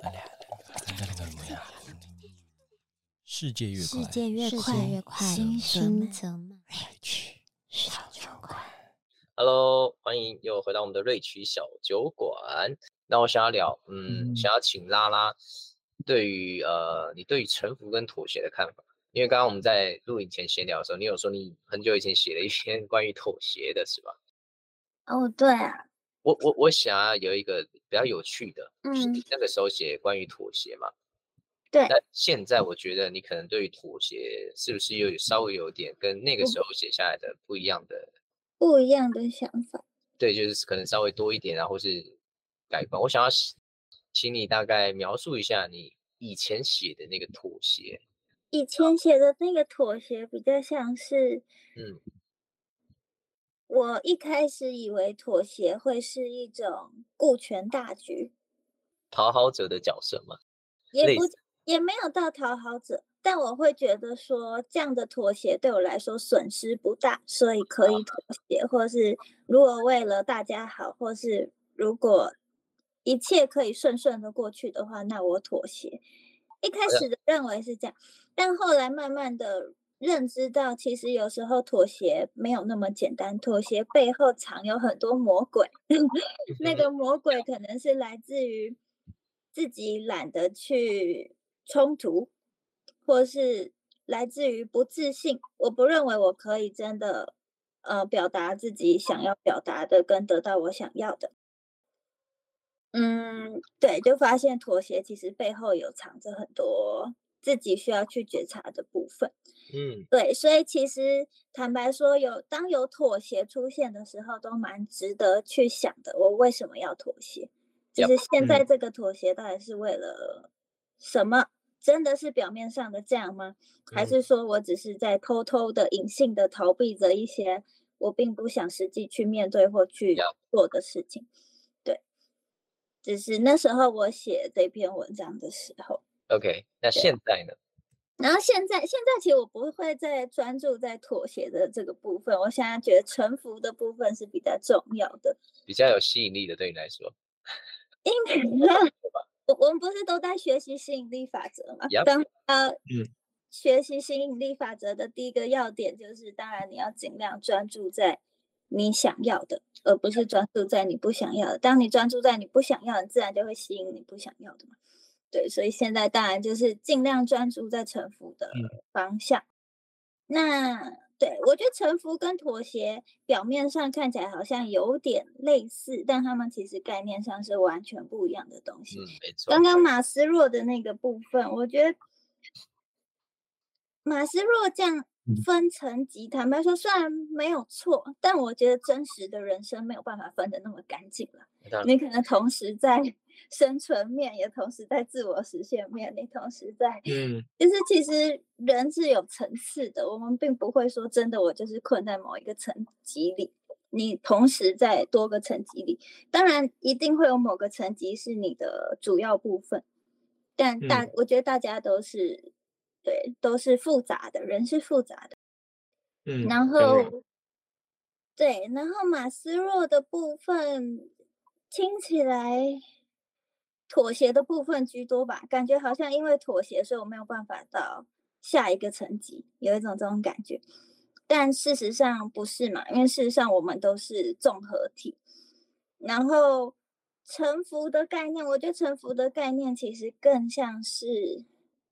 世界越快， 心则慢。 瑞曲小酒馆。 Hello， 欢迎又回到我们的瑞曲小酒馆。那我想要聊，想要请拉拉对于你对于臣服跟妥协的看法。因为刚刚我们在录影前闲聊的时候，你有说你很久以前写了一篇关于妥协的，是吧？ 哦，对啊。 我想要有一个比较有趣的，就是你那个时候写关于妥协嘛。 对。 那现在我觉得你可能对于妥协是不是稍微有点跟那个时候写下来的不一样的想法。 对，就是可能稍微多一点啊，或是改观。我想要请你大概描述一下你以前写的那个妥协。 以前写的那个妥协比较像是，我一开始以为妥协会是一种顾全大局， 讨好者的角色吗？ 也没有到讨好者，但我会觉得说这样的妥协对我来说损失不大，所以可以妥协，或是如果为了大家好，或是如果一切可以顺顺的过去的话，那我妥协。一开始的认为是这样，但后来慢慢的认知到，其实有时候妥协没有那么简单，妥协背后藏有很多魔鬼。那个魔鬼可能是来自于自己懒得去冲突，或是来自于不自信。我不认为我可以真的表达自己想要表达的，跟得到我想要的。对，就发现妥协其实背后有藏着很多自己需要去觉察的部分。对，所以其实坦白说，当有妥协出现的时候，都蛮值得去想的。我为什么要妥协？就是现在这个妥协到底是为了什么？真的是表面上的这样吗？还是说我只是在偷偷的、隐性的逃避着一些我并不想实际去面对或去做的事情？对，只是那时候我写这篇文章的时候。 OK， 那现在呢？ 然后现在其实我不会再专注在妥协的这个部分，我现在觉得臣服的部分是比较重要的， 比较有吸引力的，对你来说。 因为我们不是都在学习吸引力法则吗？学习吸引力法则的第一个要点就是，当然你要尽量专注在你想要的，而不是专注在你不想要的。当你专注在你不想要的，自然就会吸引你不想要的嘛。对，所以现在当然就是尽量专注在臣服的方向。那对，我觉得臣服跟妥协表面上看起来好像有点类似，但他们其实概念上是完全不一样的东西。 没错。 刚刚马斯洛的那个部分，我觉得马斯洛这样分层级，坦白说虽然没有错，但我觉得真实的人生没有办法分得那么干净了。你可能同时在生存面，也同时在自我实现面，你同时在就是其实人是有层次的，我们并不会说真的我就是困在某一个层级里，你同时在多个层级里，当然一定会有某个层级是你的主要部分，但我觉得大家都是对，都是复杂的，人是复杂的。然后对，然后马斯洛的部分听起来妥协的部分居多吧，感觉好像因为妥协，所以我没有办法到下一个层级，有一种这种感觉。但事实上不是嘛，因为事实上我们都是综合体。然后臣服的概念，我觉得臣服的概念其实更像是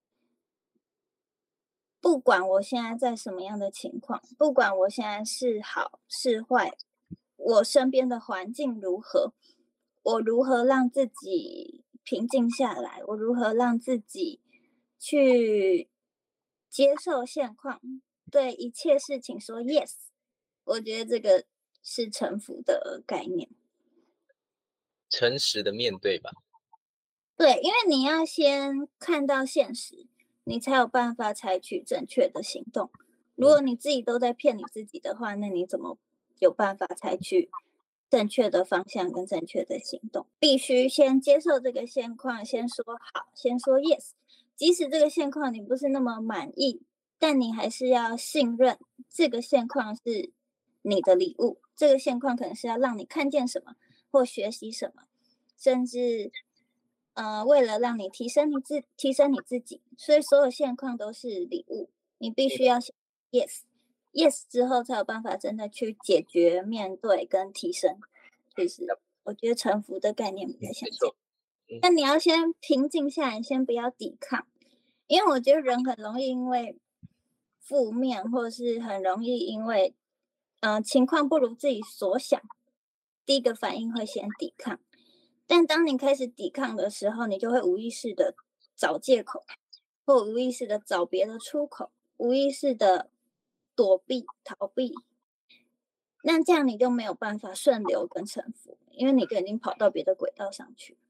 不管我现在在什么样的情况，不管我现在是好是坏，我身边的环境如何，我如何让自己平静下来，我如何让自己去接受现况，对一切事情说 yes， 我觉得这个是臣服的概念。 诚实的面对吧。 对，因为你要先看到现实，你才有办法采取正确的行动。如果你自己都在骗你自己的话，那你怎么有办法采取正确的方向跟正确的行动？必须先接受这个现况，先说好，先说 yes。即使这个现况你不是那么满意，但你还是要信任这个现况是你的礼物。这个现况可能是要让你看见什么或学习什么，甚至为了让你提升你自己，所以所有现况都是礼物，你必须要 yes 之后才有办法真的去解决、面对跟提升。就是我觉得臣服的概念比较像这样。但你要先平静下来，先不要抵抗，因为我觉得人很容易因为负面，或是很容易因为情况不如自己所想，第一个反应会先抵抗。但当你开始抵抗的时候，你就会无意识的找借口，或无意识的找别的出口，无意识的躲避、逃避。那这样你就没有办法顺流跟臣服，因为你已经跑到别的轨道上去。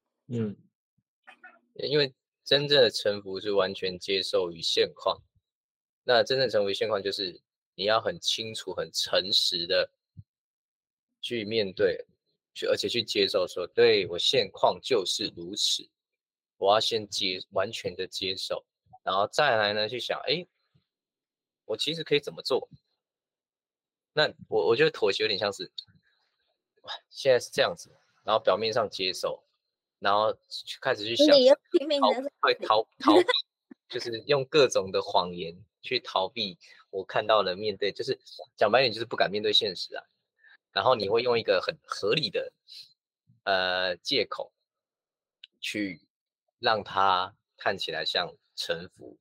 因为真正的臣服是完全接受于现况。那真正臣服于现况，就是你要很清楚、很诚实的去面对，而且去接受说，对，我现况就是如此，我要先完全的接受，然后再来呢去想，我其实可以怎么做？那我觉得妥协有点像是，现在是这样子，然后表面上接受，然后开始去想，逃避，就是用各种的谎言去逃避我看到的面对，就是讲白点就是不敢面对现实啊。然后你会用一个很合理的借口去让它看起来像臣服。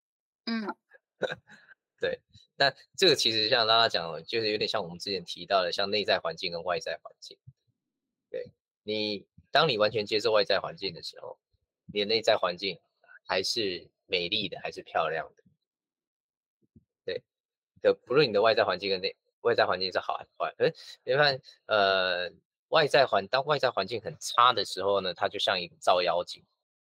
对。但这个其实像拉拉讲的，就是有点像我们之前提到的，像内在环境跟外在环境。对，当你完全接受外在环境的时候，你的内在环境还是美丽的，还是漂亮的。对，不论你的外在环境跟外在环境是好还是坏，可是你看，当外在环境很差的时候呢，它就像一个照妖镜。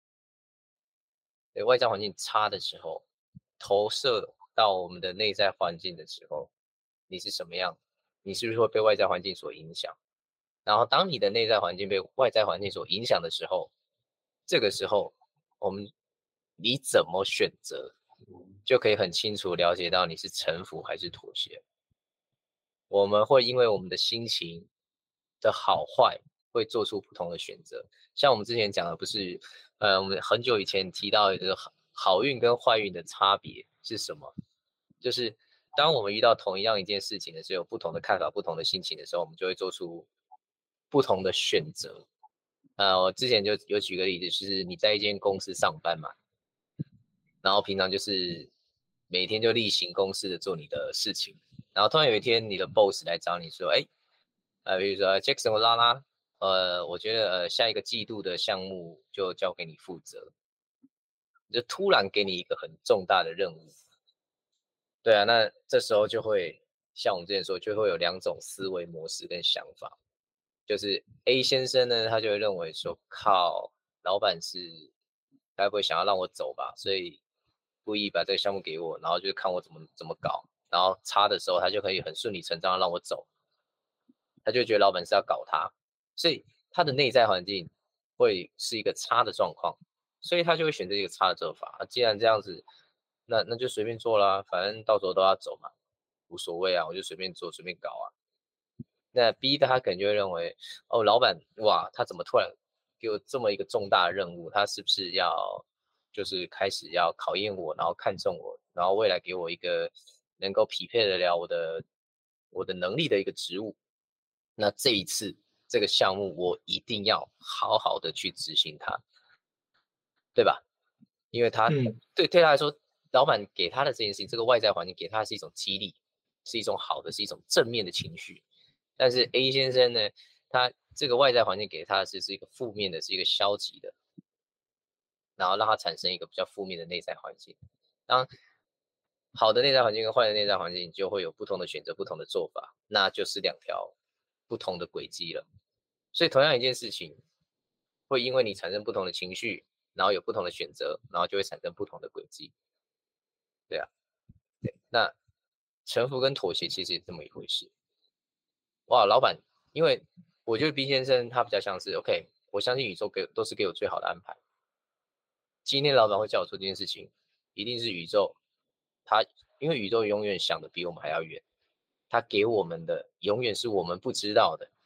对，外在环境差的时候，投射到我们的内在环境的时候，你是什么样？你是不是会被外在环境所影响？然后当你的内在环境被外在环境所影响的时候，这个时候你怎么选择，就可以很清楚了解到你是臣服还是妥协。我们会因为我们的心情的好坏，会做出不同的选择。像我们之前讲的，不是，我们很久以前提到的好运跟坏运的差别是什么？就是当我们遇到同样一件事情的时候，有不同的看法、不同的心情的时候，我们就会做出不同的选择。我之前就有举个例子，就是你在一间公司上班嘛，然后平常就是每天就例行公事的做你的事情，然后突然有一天你的 boss 来找你说，比如说 Jackson 或拉拉，我觉得下一个季度的项目就交给你负责，就突然给你一个很重大的任务。对啊，那这时候就会像我们之前说，就会有两种思维模式跟想法，就是 A 先生呢，他就会认为说，靠，老板是该不会想要让我走吧，所以故意把这个项目给我，然后就看我怎么搞，然后差的时候他就可以很顺理成章的让我走，他就觉得老板是要搞他，所以他的内在环境会是一个差的状况，所以他就会选择一个差的做法。既然这样子，那就随便做啦，反正到时候都要走嘛，无所谓啊，我就随便做随便搞啊。那 B 的他可能就会认为，老板哇，他怎么突然给我这么一个重大的任务？他是不是要就是开始要考验我，然后看中我，然后未来给我一个能够匹配得了我的能力的一个职务？那这一次这个项目我一定要好好的去执行它，对吧？因为他对他来说，老板给他的这件事情，这个外在环境给他的是一种激励，是一种好的，是一种正面的情绪。但是 A 先生呢，他这个外在环境给他的是一个负面的，是一个消极的，然后让他产生一个比较负面的内在环境。当好的内在环境跟坏的内在环境就会有不同的选择、不同的做法，那就是两条不同的轨迹了。所以同样一件事情，会因为你产生不同的情绪，然后有不同的选择，然后就会产生不同的轨迹。对啊，对，那臣服跟妥协其实是这么一回事。哇，老板，因为我觉得 B 先生他比较像是 OK， 我相信宇宙都是给我最好的安排。今天老板会叫我做这件事情，一定是宇宙，因为宇宙永远想的比我们还要远，他给我们的永远是我们不知道的，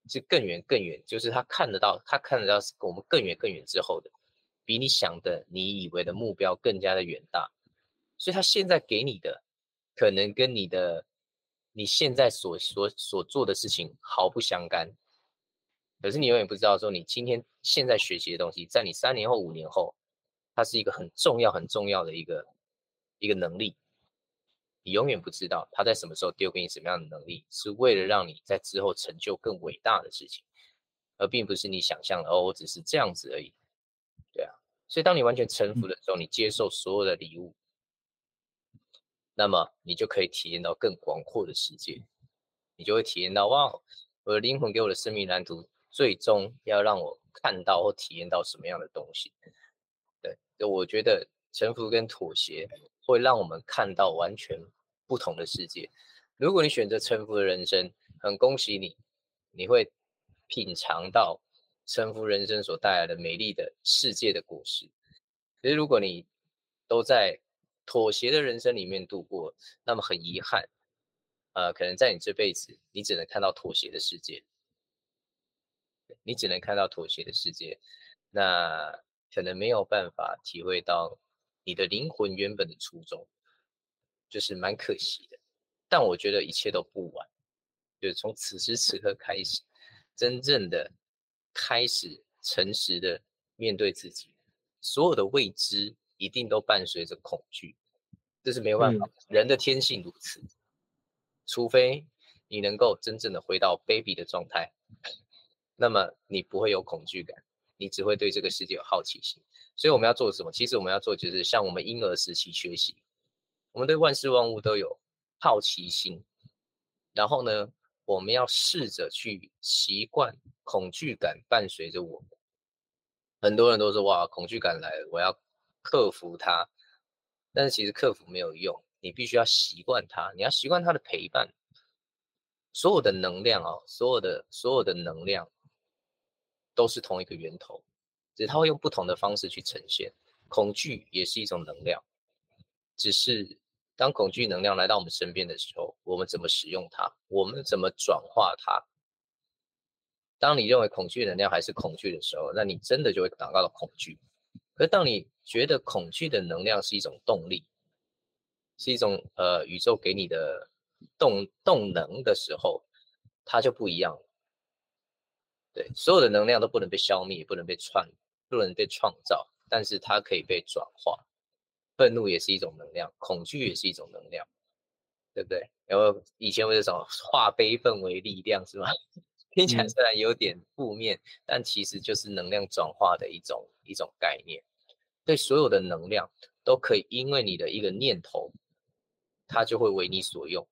是更远更远，就是他看得到是我们更远更远之后的，比你想的你以为的目标更加的远大，所以他现在给你的可能跟你现在所做的事情毫不相干，可是你永远不知道说你今天现在学习的东西，在你3年后5年后，它是一个很重要很重要的一个能力，你永远不知道他在什么时候丢给你什么样的能力，是为了让你在之后成就更伟大的事情，而并不是你想象的我只是这样子而已。对啊，所以当你完全臣服的时候，你接受所有的礼物，那么你就可以体验到更广阔的世界，你就会体验到哇，我的灵魂给我的生命蓝图，最终要让我看到或体验到什么样的东西。对，就我觉得臣服跟妥协会让我们看到完全不同的世界。如果你选择臣服的人生，很恭喜你，你会品尝到臣服人生所带来的美丽的世界的果实。可是如果你都在妥协的人生里面度过，那么很遗憾，可能在你这辈子，你只能看到妥协的世界，你只能看到妥协的世界，那可能没有办法体会到你的灵魂原本的初衷，就是蛮可惜的。但我觉得一切都不晚，就是从此时此刻开始，真正的开始诚实的面对自己，所有的未知一定都伴随着恐惧，这是没有办法，人的天性如此。除非你能够真正的回到 baby 的状态，那么你不会有恐惧感，你只会对这个世界有好奇心。所以我们要做什么？其实我们要做就是像我们婴儿时期学习，我们对万事万物都有好奇心，然后呢，我们要试着去习惯恐惧感伴随着我们。很多人都说哇，恐惧感来了，我要克服它，但是其实克服没有用，你必须要习惯它，你要习惯它的陪伴。所有的能量所有的能量都是同一个源头，只是它会用不同的方式去呈现。恐惧也是一种能量，只是当恐惧能量来到我们身边的时候，我们怎么使用它，我们怎么转化它。当你认为恐惧能量还是恐惧的时候，那你真的就会感到恐惧。可是当你觉得恐惧的能量是一种动力，是一种宇宙给你的动能的时候，它就不一样了。对，所有的能量都不能被消灭，不能被创造，但是它可以被转化。愤怒也是一种能量，恐惧也是一种能量，对不对？然后以前有这种化悲愤为力量，是吗？听起来虽然有点负面，但其实就是能量转化的一种概念。对，所有的能量都可以因为你的一个念头，它就会为你所用。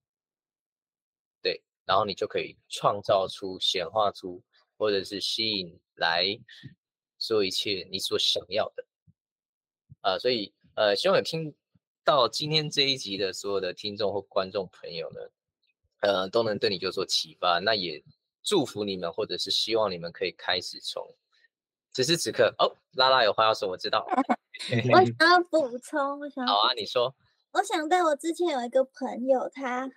对，然后你就可以创造出、显化出，或者是吸引来所有一切你所想要的。所以希望有听到今天这一集的所有的听众或观众朋友呢，都能对你有所启发。那也祝福你们，或者是希望你们可以开始从此时此刻。拉拉有话要说，我知道。 我想要补充， 好啊，你说。 我想到我之前有一个朋友，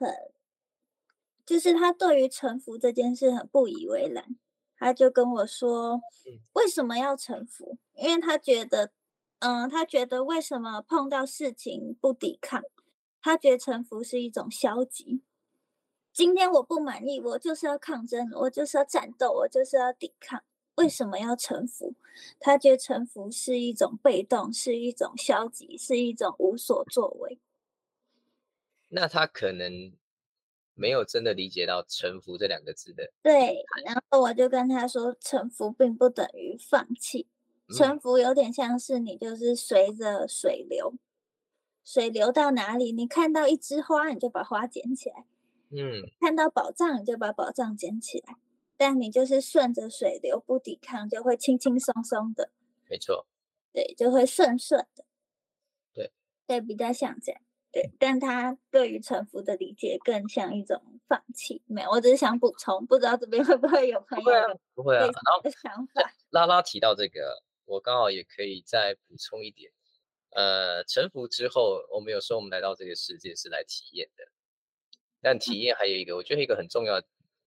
就是他对于臣服这件事很不以为然，他就跟我说，为什么要臣服？因为他觉得为什么碰到事情不抵抗，他觉得臣服是一种消极。今天我不满意，我就是要抗争，我就是要战斗，我就是要抵抗。为什么要臣服？他觉得臣服是一种被动，是一种消极，是一种无所作为。 那他可能没有真的理解到臣服这2个字的。 对，然后我就跟他说，臣服并不等于放弃，臣服有点像是你就是随着水流，水流到哪里，你看到一枝花，你就把花捡起来，看到宝藏，你就把宝藏捡起来，但你就是顺着水流，不抵抗，就会轻轻松松的。 没错。 对，就会顺的。 对， 比较像这样。对，但他对于臣服的理解更像一种放弃。没有，我只是想补充，不知道这边会不会有朋友不会啊。然后想法。 拉拉提到这个，我刚好也可以再补充一点。臣服之后，我们有时候我们来到这个世界是来体验的，但体验还有一个，我觉得一个很重要的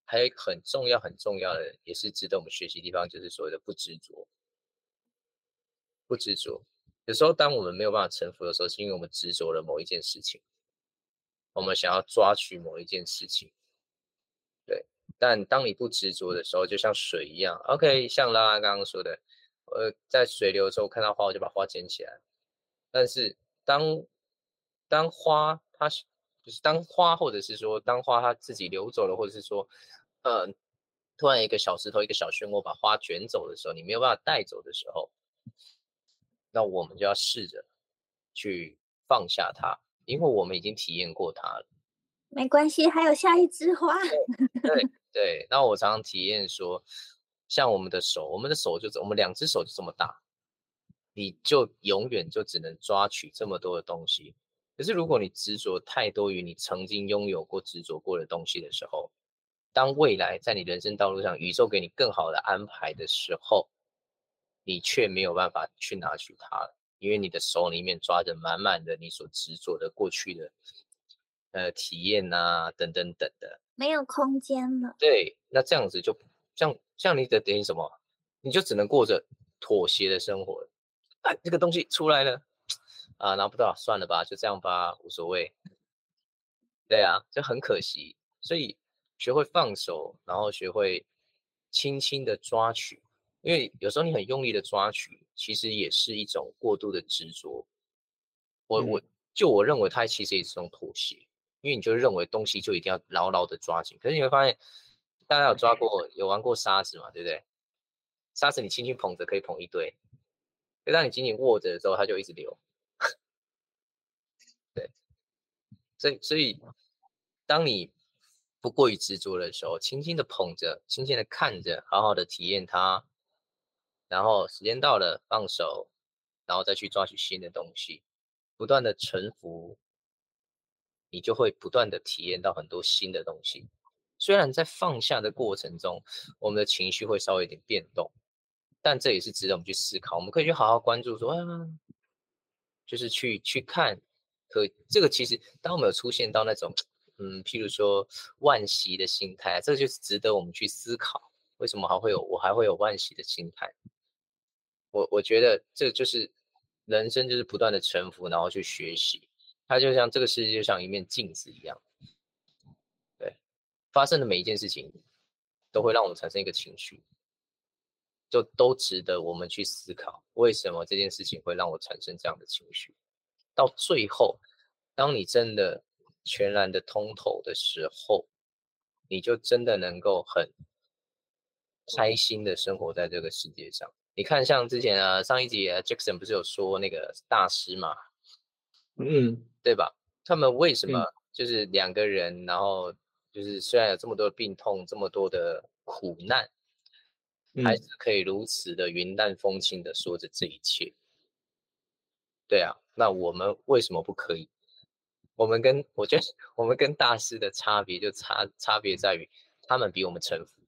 还有一个很重要的，也是值得我们学习的地方，就是所谓的不执着。不执着，有时候当我们没有办法臣服的时候，是因为我们执着了某一件事情，我们想要抓取某一件事情。对，但当你不执着的时候，就像水一样 ，OK， 像拉拉刚刚说的，在水流的时候看到花，我就把花捡起来。但是当花它就是当花，或者是说当花它自己流走了，或者是说，突然一个小石头、一个小漩涡把花卷走的时候，你没有办法带走的时候，那我们就要试着去放下它，因为我们已经体验过它了。 没关系，还有下一枝花。 对，那我常常体验说，像我们的手就我们2只手就这么大，你就永远就只能抓取这么多的东西。可是如果你执着太多于你曾经拥有过、执着过的东西的时候，当未来在你人生道路上宇宙给你更好的安排的时候，你却没有办法去拿取它了，因为你的手里面抓着满满的你所执着的过去的体验啊，等等等的， 没有空间了。 对，那这样子就像你的等于什么，你就只能过着妥协的生活了。这个东西出来了啊，拿不到算了吧，就这样吧，无所谓。对啊，就很可惜。所以学会放手，然后学会轻轻的抓取，因为有时候你很用力的抓取，其实也是一种过度的执着。我认为它其实也是一种妥协，因为你就认为东西就一定要牢牢的抓紧。可是你会发现，大家有玩过沙子嘛，对不对？沙子你轻轻捧着可以捧一堆，可当你紧紧握着的时候，它就一直流。对，所以当你不过于执着的时候，轻轻的捧着，轻轻的看着，好好的体验它，然后时间到了放手，然后再去抓取新的东西，不断的臣服，你就会不断的体验到很多新的东西。虽然在放下的过程中，我们的情绪会稍微有点变动，但这也是值得我们去思考。我们可以去好好关注说，就是去看，这个其实当我们有出现到那种，譬如说惋惜的心态，这个就是值得我们去思考，为什么我还会有惋惜的心态？我觉得这就是人生，就是不断的沉浮，然后去学习。它就像这个世界就像一面镜子一样，对，发生的每一件事情都会让我们产生一个情绪，就都值得我们去思考，为什么这件事情会让我产生这样的情绪。到最后，当你真的全然的通透的时候，你就真的能够很开心的生活在这个世界上。你看，像之前上一集Jackson 不是有说那个大师嘛，对吧？他们为什么就是2个人，然后就是虽然有这么多的病痛，这么多的苦难，还是可以如此的云淡风轻的说着这一切？对啊，那我们为什么不可以？我觉得我们跟大师的差别就差别在于，他们比我们臣服。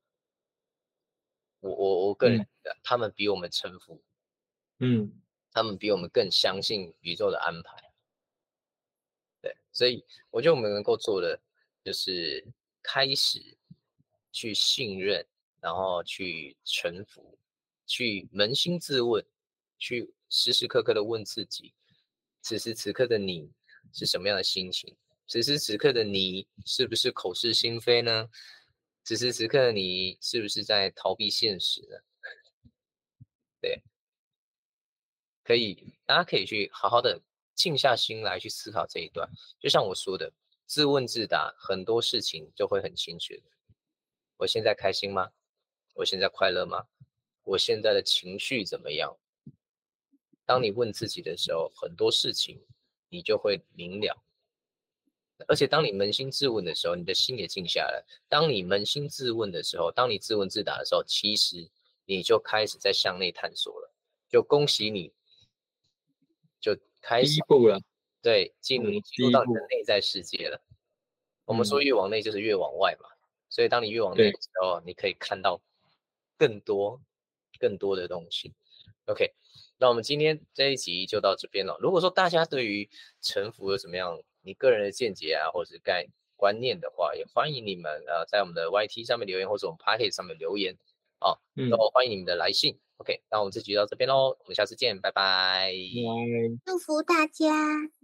我个人觉得，他们比我们臣服，他们比我们更相信宇宙的安排。对，所以我觉得我们能够做的就是开始去信任，然后去臣服，去扪心自问，去时时刻刻的问自己，此时此刻的你是什么样的心情？此时此刻的你是不是口是心非呢？此时此刻的你是不是在逃避现实呢？对，大家可以去好好的静下心来去思考这一段。就像我说的，自问自答，很多事情就会很清楚。我现在开心吗？我现在快乐吗？我现在的情绪怎么样？当你问自己的时候，很多事情你就会明了。而且当你扪心自问的时候，你的心也静下来。当你扪心自问的时候，当你自问自答的时候，其实你就开始在向内探索了。就恭喜你，就开始第一步了。 对，进入到你的内在世界了。我们说越往内就是越往外嘛，所以当你越往内的时候，你可以看到更多的东西。OK， 那我们今天这一集就到这边了。如果说大家对于臣服有什么样你个人的见解啊，或者是观念的话，也欢迎你们在我们的 YT 上面留言，或者我们 Podcast 上面留言都欢迎你们的来信。OK，那我们这集就到这边喽，我们下次见，拜拜， 祝福大家。